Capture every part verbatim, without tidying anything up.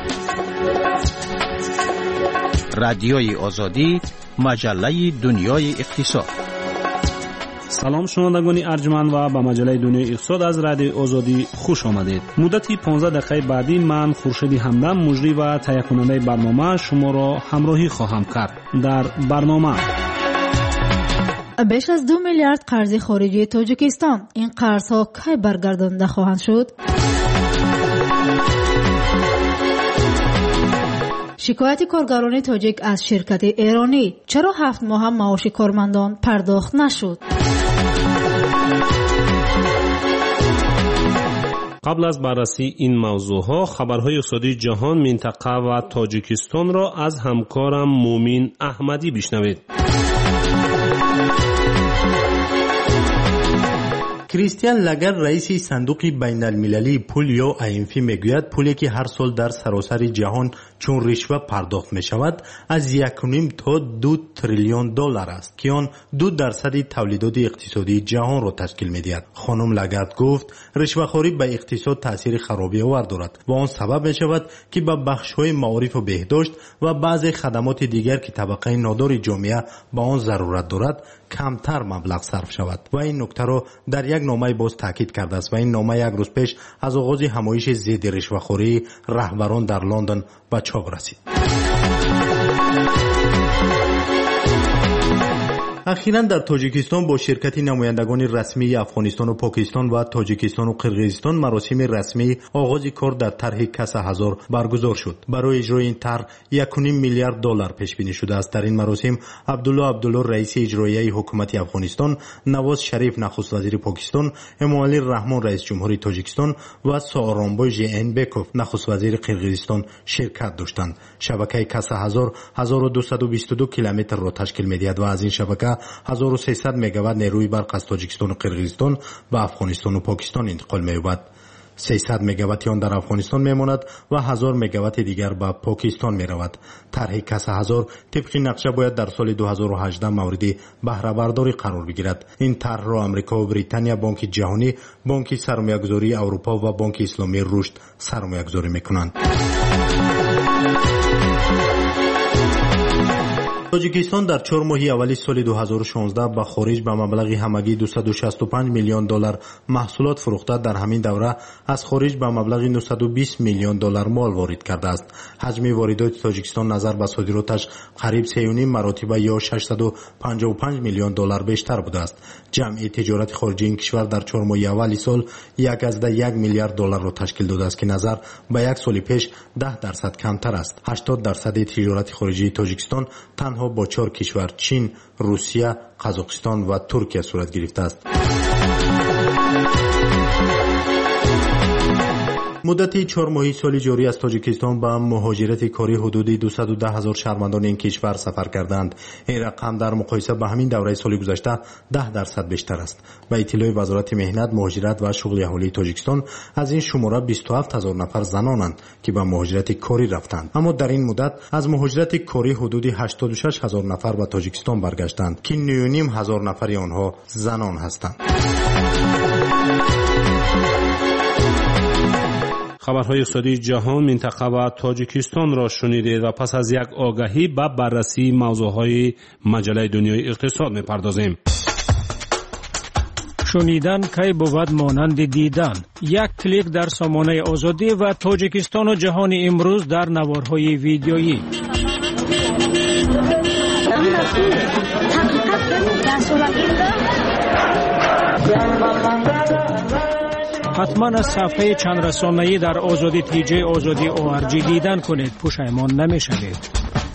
رادیوی آزادی، مجله دنیای اقتصاد. سلام شنوندگان ارجمند و به مجله دنیای اقتصاد از رادیو آزادی خوش آمدید. مدتی پانزده دقیقه بعدی من خورشید همدم مجری و تهیه کننده برنامه شما را همراهی خواهم کرد. در برنامه بیش از دو میلیارد قرض خارجی تاجیکستان، این قرض‌ها کی برگردانده خواهند شد؟ شکایت کارگران تاجیک از شرکت ایرانی، چرا هفت ماه هم معاش کارمندان پرداخت نشد؟ قبل از بررسی این موضوعها خبرهای اقتصادی جهان، منطقه و تاجیکستان را از همکارم مومین احمدی بشنوید. کریستیان لاگر رئیس صندوق بین المللی پول یا آی ام اف میگوید پولی که هر سال در سراسر جهان چون رشوه پرداخت می شود از یک و نیم تا دو تریلیون دلار است که آن دو درصد تولیدات اقتصادی جهان را تشکیل می دهد. خانم لاگارد گفت رشوه خوری به اقتصاد تاثیر خرابی آور دارد و آن سبب می شود که به بخش های معارف و بهداشت و بعضی خدمات دیگر که طبقه نادار جامعه به آن ضرورت دارد کمتر مبلغ صرف شود و این نکته را در یک نامه باز تاکید کرده است و این نامه یک روز پیش از آغاز همایش ضد رشوه‌خوری رهبران در لندن به چاپ رسید. اخیراً در تاجیکستان با شرکت نمایندگان رسمی افغانستان و پاکستان و تاجیکستان و قرقیزستان مراسم رسمی آغاز کار در طرح کاس هزار برگزار شد. برای اجرای این طرح یک و نیم میلیارد دلار پیش بینی شده است. در این مراسم عبدالله عبدالله رئیس اجرایی حکومت افغانستان، نواز شریف نخست وزیر پاکستان، امامعلی رحمان رئیس جمهوری تاجیکستان و سارانبای ژئینبکوف نخست وزیر قرقیزستان شرکت داشتند. شبکه کاس هزار هزار و دویست و بیست و دو کیلومتر را تشکیل می‌دهد و از این شبکه هزار و سیصد مگاوات نیروی برق از تاجیکستان و قرقیزستان به افغانستان و پاکستان انتقال می‌یابد. سیصد مگاوات آن در افغانستان میماند و هزار مگاوات دیگر به پاکستان میرود. طرح کاس هزار طبق نقشه باید در سال دو هزار و هجده مورد بهره برداری قرار بگیرد. این طرح را آمریکا و بریتانیا، بانک جهانی، بانک سرمایه‌گذاری اروپا و بانک اسلامی رشد سرمایه‌گذاری میکنند. تاجیکستان در چهار ماه اولی سال دو هزار و شانزده به خارج به مبلغ همگی دویست و شصت و پنج میلیون دلار محصولات فروخته. در همین دوره از خارج به مبلغ نهصد و بیست میلیون دلار مال وارد کرده است. حجم واردات تاجیکستان نظر به صادراتش قریب سه و نیم مرتبه یا ششصد و پنجاه و پنج میلیون دلار بیشتر بوده است. جمعی تجارت خارجی این کشور در چهار ماه اولی سال یک ازده یک میلیارد دلار را تشکیل داده است که نظر به یک سال پیش ده درصد کمتر است. هشتاد درصد تجارت خارجی تاجیکستان تنها با چهار کشور چین، روسیه، قزاقستان و ترکیه صورت گرفته است. مدت چهار ماهی سال جاری از تاجیکستان به مهاجرت کاری حدودی دویست و ده هزار شهروندان این کشور سفر کردند. این رقم در مقایسه با همین دوره سال گذشته ده درصد بیشتر است. به اطلاع وزارت مهنت، مهاجرت و شغل اهالی تاجیکستان از این شماره بیست و هفت هزار نفر زنانند که به مهاجرت کاری رفتند. اما در این مدت از مهاجرت کاری حدودی هشتاد و شش هزار نفر به تاجیکستان برگشتند که نه و نیم هزار نفر آنها زنان هستند. خبرهای اقتصادی جهان، منطقه و تاجیکستان را شنیدید و پس از یک آگهی به بررسی موضوعهای مجله دنیای اقتصاد می‌پردازیم. شنیدن کی بود مانند دیدن. یک کلیک در سامانه آزادی و تاجیکستان و جهان امروز در نوارهای ویدیویی. حتما از صفحه چند رسانه‌ای در آزادی تیجی آزادی او آر جی دیدن کنید، پشیمان نمی‌شوید.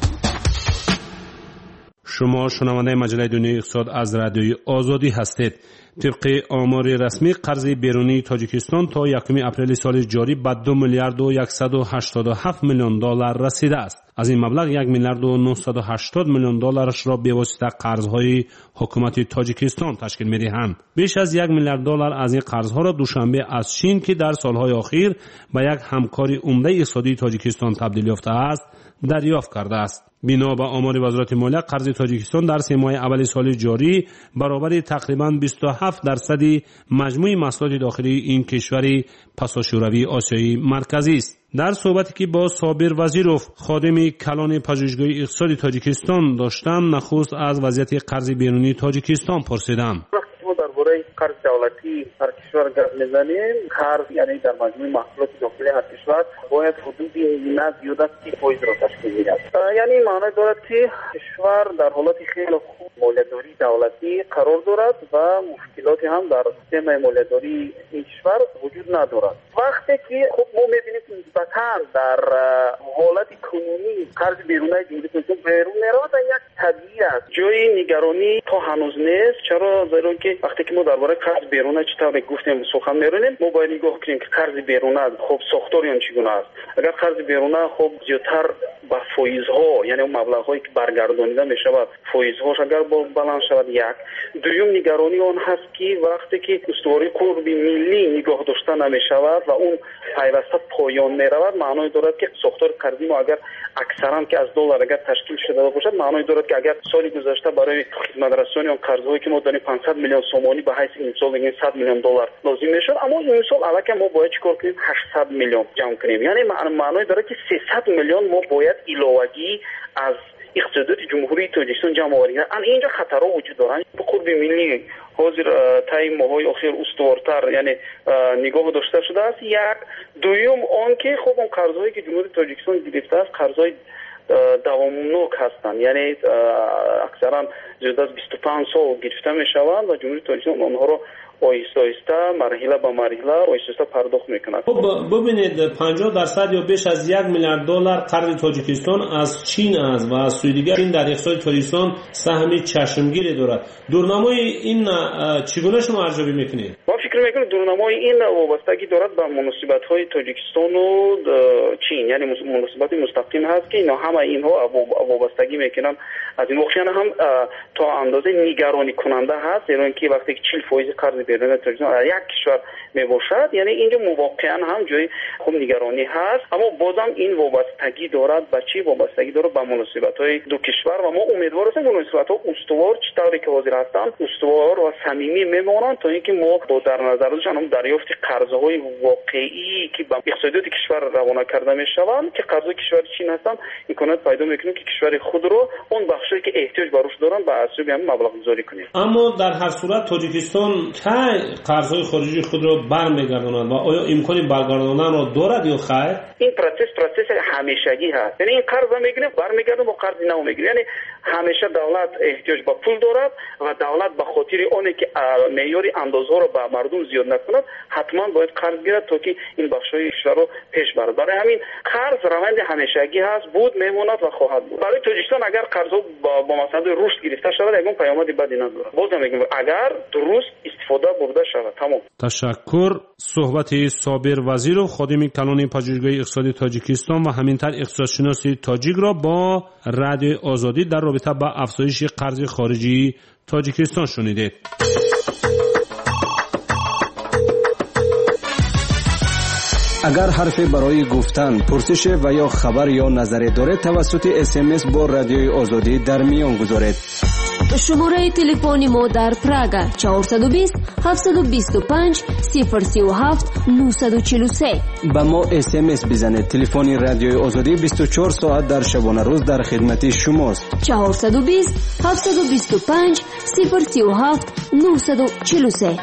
شما شنونده مجله دنیای اقتصاد از رادیوی آزادی هستید. طبق آمار رسمی قرض بیرونی تاجیکستان تا یکم اپریل سال جاری به دو میلیارد و صد و هشتاد و هفت میلیون دلار رسیده است. از این مبلغ یک میلیارد و نهصد و هشتاد میلیون دلارش را به واسطه قرض‌های حکومت تاجیکستان تشکیل می‌دهند. بیش از یک میلیارد دلار از این قرض‌ها را دوشنبه از چین که در سال‌های اخیر به یک همکاری عمده اقتصادی تاجیکستان تبدیل یافته است، دریافت کرده است. بنا به آمار وزارت مالیه قرض تاجیکستان در سه ماه اول سال جاری برابر تقریباً بیست و هفت هفت درصد مجموع محصولات داخلی این کشور پساشوروی آسیای مرکزی است. در صحبتی که با صابر وزیروف خادم کلان پژوهشگاه اقتصادی تاجیکستان داشتم، نخست از وضعیت قرض بیرونی تاجیکستان پرسیدم. درباره قرض دولتی هر کشور گپ میزنیم، قرض یعنی در مجموع محصولات داخلی هر کشور باید حدودی نه زیاد از سی فیصد را تشکیل میدهد. یعنی معنی دارد که کشور در حالت خیلی خوب مالیاتداری دولتی قرار دارد و مشکلاتی هم در سیستم مالیاتداری این کشور وجود ندارد. وقتی که خب ما میبینیم نسبتاً در حالت کنونی قرض بیرونی جمهوری بیرون میرود و یک طبیعی است. جای نگرانی تا هنوز نیست. چرا؟ زیرا که وقتی که ما درباره قرض بیرونی چطور گفتیم سخن میرونیم، ما باید نگاه کنیم که قرض بیرونی خب ساختار اون چگونه است. اگر قرض بیرونی خب زیادتر با فایزها، یعنی اون مبلغ‌هایی که برگردانیده میشود، فایزهاش اگر بلند شود، یک دوم نگرانی اون هست که وقتی که استواری قرض ملی نگاه داشته نمیشود و اون پیوسته پایان میرود، معنی دارد که ساختار قرضی ما اگر اکثرا که از دلار اگر تشکیل شده باشد، معنی دارد که اگر سال گذشته برای خدمت رسانی اون قرضهایی که ما داریم پانصد میلیون سومانی به حیث امسال بگیم صد میلیون دلار لازم میشد، اما این سال البته ما باید چیکار کنیم؟ هشتصد میلیون جمع کنیم. یعنی معنی داره که سیصد میلیون ما باید علاوگی از اقتصادات جمهوری تاجیکستان جمع آوریم. ان اینجا خطرها وجود دارن. به قرب ملی حاضر تای ماهای اخیر استوارتر یعنی نگاه داشته شده است. یک دوم آن که خب اون قرضایی که جمهوری تاجیکستان گرفته است قرضای دوامناک هستند، یعنی اکثرا زیاد از بیست و پنج سال گرفته می شوند و جمهوری تاجیکستان آنها را آهسته آهسته مرحله به مرحله آهسته پرداخت میکند. خب ببینید پنجاه درصد یا بیش از یک میلیارد دلار قرض تاجیکستان از چین است و از سوی دیگر چین در اقتصاد تاجیکستان سهم چشمگیری دارد. دورنمای این چگونه شما ارزیابی میکنید؟ ما فکر میکنم دورنمای این وابستگی دارد به مناسبت های تاجیکستان و چین، یعنی مناسبت مستقیم هست که اینا همه اینها وابستگی میکنن از این واقعا هم تا اندازه نگرانی کننده هست، زیرا اینکه وقتی که چهل فیصد قرض بیرون تاجیکستان یک کشور میباشد، یعنی اینجا واقعا هم جای خوب نگرانی هست. اما بازم این وابستگی دارد به چی؟ وابستگی دارد به مناسبت‌های دو کشور و ما امیدوار هستیم مناسبت‌ها استوار چطوری که حاضر هستند استوار و صمیمی میمونند تا اینکه ما با در نظر داشتن هم دریافت قرض‌های واقعی که به اقتصادیات کشور روانه کرده میشوند که قرض‌های کشور چین هستند امکانات پیدا میکنه که کشور خود رو اون بخشی که احتیاج بروش دارن به اساس همین مبلغ گذاری کنه. اما در هر صورت تاجیکستان که قرض‌های خارجی خود را برمیگرداند و آیا امکانی برگرداندن را دارد یا خیر؟ این پروسس پروسس همیشگی هست. یعنی این قرض میگیره برمیگردونه با قرض نو میگیره. یعنی همیشه دولت احتیاج به پول دارد و دولت به خاطر اونه که معیار اندازها رو به مردم زیاد نکند حتما باید قرض گیرد تا که این بخشای کشور رو پیش ببرد. برای همین قرض روند همیشگی هست، بود میموند و خواهد بود. برای تاجیکستان اگر قرض با با مسند رشد گرفته شود یگان پیامدی بدی نداره. بازم میگم اگر درست استفاده برده شود. تمام. تشکر. صحبت صابر وزیر و خادم کلان پژوهشگاه اقتصادی تاجیکستان و همینطور اقتصادشناسی تاجیک را با رادیو آزادی در رابطه با افزایش قرض خارجی تاجیکستان شنیدید. اگر حرفی برای گفتن، پرسش و یا خبر یا نظری دارید توسط اس ام اس با رادیوی آزادی در میان گذارید. شماره تلفنی ما در پراگ چهارصد و بیست هفتصد و بیست و پنج صفر سی و هفت نهصد و چهل و سه. با ما اس ام اس بزنید. تلفن رادیوی آزادی بیست و چهار ساعت در شبانه روز در خدمت شماست. چهارصد و بیست هفتصد و بیست و پنج صفر سی و هفت نهصد و چهل و سه.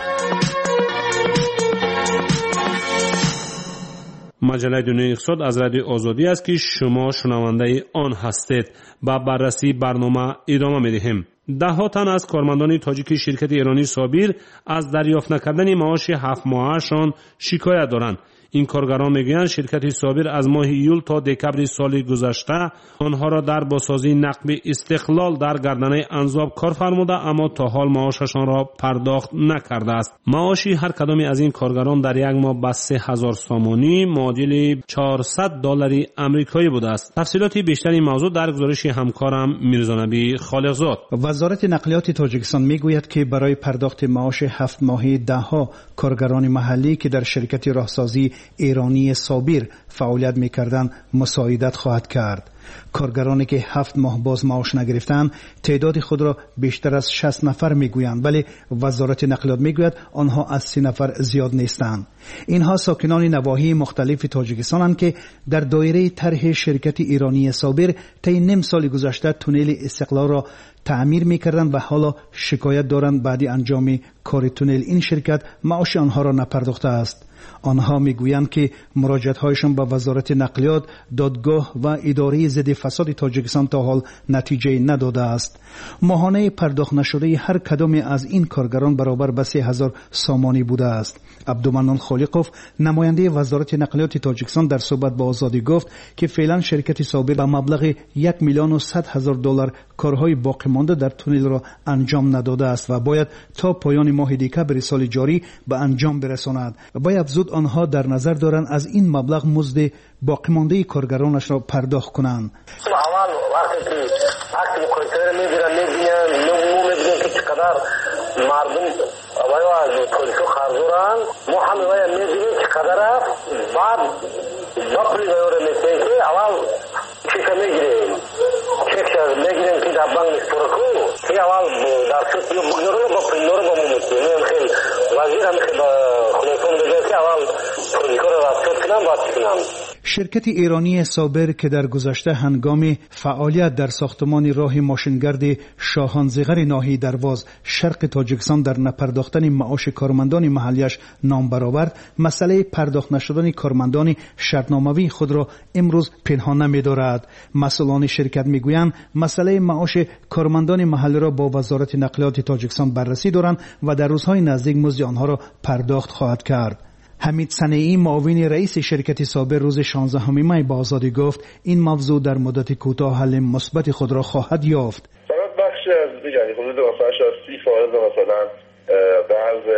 مجله دنیای اقتصاد از رادیو آزادی است که شما شنونده آن هستید. با بررسی برنامه ادامه می‌دهیم. ده ها تن از کارمندان تاجیک شرکت ایرانی صابر از دریافت نکردن معاش هفت ماهه‌شان شکایت دارند. این کارگران میگویند شرکت صابر از ماه ایول تا دکبر سال گذشته آنها را در بازسازی نقب استقلال در گردنه انزاب کار فرموده اما تا حال معاششان را پرداخت نکرده است. معاشی هر کدامی از این کارگران در یک ماه به سه هزار سامانی معادل چهارصد دلار آمریکایی بوده است. تفصیلات بیشتر این موضوع در گزارش همکارم میرزانبی خالقزاد. وزارت نقلیات تاجیکستان میگوید که برای پرداخت معاش هفت ماهه ده ها کارگران محلی که در شرکت راهسازی ایرانی صابر فعالیت می‌کردند مساعدت خواهد کرد. کارگرانی که هفت ماه باز معاش نگرفتند تعداد خود را بیشتر از شصت نفر میگویند، ولی وزارت نقلیات میگوید آنها از سی نفر زیاد نیستند. اینها ساکنان نواحی مختلف تاجیکستانند که در دایره طرح شرکت ایرانی صابر طی نیم سال گذشته تونل استقلال را تعمیر میکردند و حالا شکایت دارند بعد انجام کار تونل این شرکت معاش آنها را نپرداخته است. آنها میگویند که مراجعت‌هایشان به وزارت نقلیات، دادگاه و اداره ضد فساد تاجیکستان تا حال نتیجه نداده است. ماهانه پرداخت نشده هر کدام از این کارگران برابر به سه هزار سامانی بوده است. عبدالمنان خالقوف نماینده وزارت نقلیات تاجیکستان در صحبت با آزادی گفت که فعلا شرکت صابر به مبلغ یک میلیون و صد هزار دلار کارهای باقی مانده در تونل را انجام نداده است و باید تا پایان ماه دکمبر سال جاری به انجام برساند. باید زود آنها در نظر دارند از این مبلغ مزد باقی مانده کارگرانش را پرداخت کنند. اول وقتی که وقتی مقایسه می‌گیرن می‌بینن نمو می‌بینن که چقدر مردم اوایو از پلیسو خرجورن ما هم اوایو می‌بینیم چقدر است بعد باقی وایو می‌کنیم که اول چیزا می‌گیریم چیزا می‌گیریم که در بانک می‌سپرکو که اول در سوت یو بگیرو با پینور با می‌کنیم خیلی وزیر هم که با خلیفون دیگه که اول پلیسو را سوت کنم باید کنم. شرکت ایرانی صابر که در گذشته هنگام فعالیت در ساختمان راه ماشینگرد شاهانزیغر ناحیه درواز شرق تاجیکستان در نپرداختن معاش کارمندان محلیش نام برآورد، مسئله پرداخت نشدن کارمندان شرطنامه‌ای خود را امروز پنهان نمی‌دارد. مسئولان شرکت می‌گویند مسئله معاش کارمندان محلی را با وزارت نقلیات تاجیکستان بررسی دارند و در روزهای نزدیک مزد آنها را پرداخت خواهد کرد. حمید صنیعی معاون رئیس شرکت صابر روز شانزدهم می با آزادی گفت این موضوع در مدت کوتاه حل مثبت خود را خواهد یافت. فقط بخشی از یعنی حدود مثلا سی فایز مثلا بعض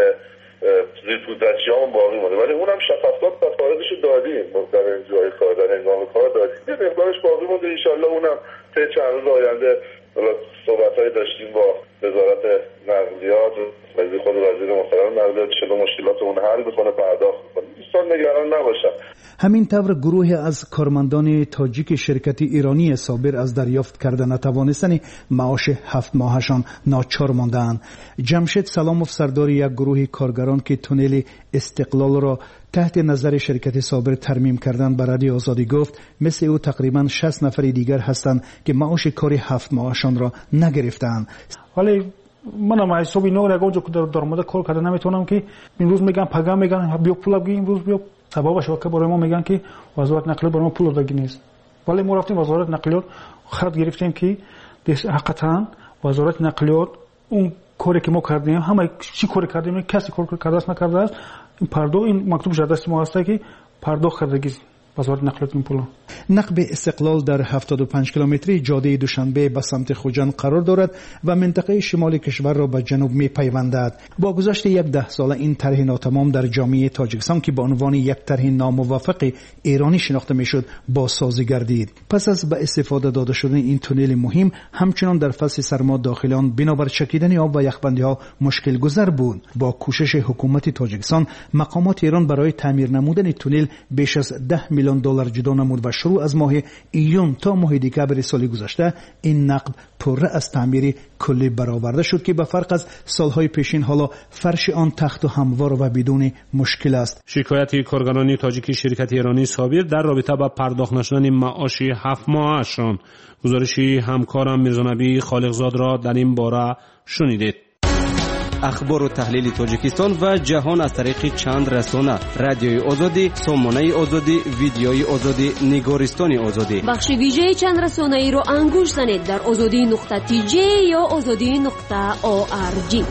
ریپوزیشن باقی مونده، ولی اونم شفافیت و فایزشو دادیم در جای کار در هنگام کار دادیم. یه مقدارش باقی مونده، ان شاء الله اونم طی چند روز آینده صحبت‌های داشتیم با وزارت نقلیات و خود وزیر محترم نقلیات شده مشکلات اون حل بکنه پرداخت کنه. دوستان نگران نباشن. همین طور گروهی از کارمندان تاجیک شرکت ایرانی صابر از دریافت کردن نتوانستن معاش هفت ماهشان ناچار ماندند. جمشید سلاموف سردار یک گروه کارگران که تونل استقلال را تحت نظر شرکت صابر ترمیم کردن به رادیو آزادی گفت مثل او تقریبا شصت نفر دیگر هستند که معاش کار هفت ماهشان را نگرفتند. ولی منم از صبح نور یک اونجا که در درآمد کار کردن نمیتونم که امروز میگن پگاه میگن بیا پول بگیر امروز بیا سببش که برای ما میگن که وزارت نقلیات برای ما پول داده نیست. ولی ما رفتیم وزارت نقلیات خط گرفتیم که حقیقتا وزارت نقلیات اون کاری که ما کردیم همه چی کار کردیم کسی کار کرده است نکرده است این پرداخت این مکتوب شده است ما هست که پرداخت کردگی وزارت نقلیات این پول. نقب استقلال در هفتاد و پنج کیلومتری جاده دوشنبه به سمت خوجند قرار دارد و منطقه شمال کشور را به جنوب می پیوندد. با گذشت یک ده ساله این طرح ناتمام در جامعه تاجیکستان که به عنوان یک طرح ناموفق ایرانی شناخته میشد بازسازی گردید. پس از به استفاده داده شدن این تونل مهم همچنان در فصل سرما داخل آن بنابر چکیدن آب و یخبندی ها مشکل گذر بود. با کوشش حکومت تاجیکستان مقامات ایران برای تعمیر نمودن تونل بیش از ده میلیون دلار جدا نمود و شروع از ماه ایون تا ماه دکمبر سال گذشته این نقب پره از تعمیر کلی برآورده شد که به فرق از سالهای پیشین حالا فرش آن تخت و هموار و بدون مشکل است. شکایت کارگران تاجیک شرکت ایرانی صابر در رابطه با پرداخت نشدن معاش هفت ماهشان. گزارشی همکارم میرزانبی خالقزاد را در این باره شنیدید. اخبار و تحلیل تاجیکستان و جهان از طریق چند رسانه: رادیوی آزادی، سامانه آزادی، ویدیوی آزادی، نگارستان آزادی. بخش ویژه چند رسانه ای رو انگوش زنید در آزادی نقطه تی جی یا آزادی نقطه او آر جی.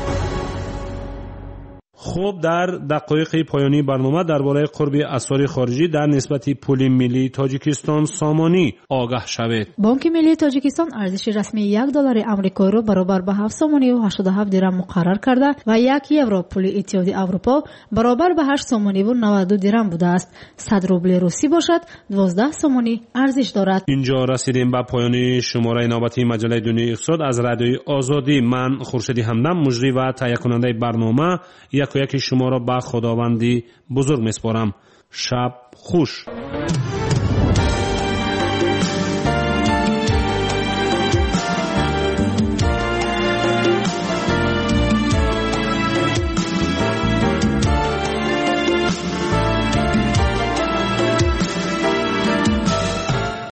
خوب در دقایق پایانی برنامه درباره قرب اسعار خارجی در نسبت پول ملی تاجیکستان سامانی آگاه شوید. بانک ملی تاجیکستان ارزش رسمی یک دلار آمریکایی را برابر به هفت سامانی و هشتاد و هفت درم مقرر کرده و یک یورو پول اتحادیه اروپا برابر به هشت سامانی و نود و دو درم بوده است. صد روبل روسی باشد دوازده سامانی ارزش دارد. اینجا رسیدیم به پایان شماره نوبتی مجله دنیای اقتصاد از رادیوی آزادی. من خورشید همدم مجری و تهیه کننده برنامه یک و یک شما را به خداوندی بزرگ میسپارم. شب خوش.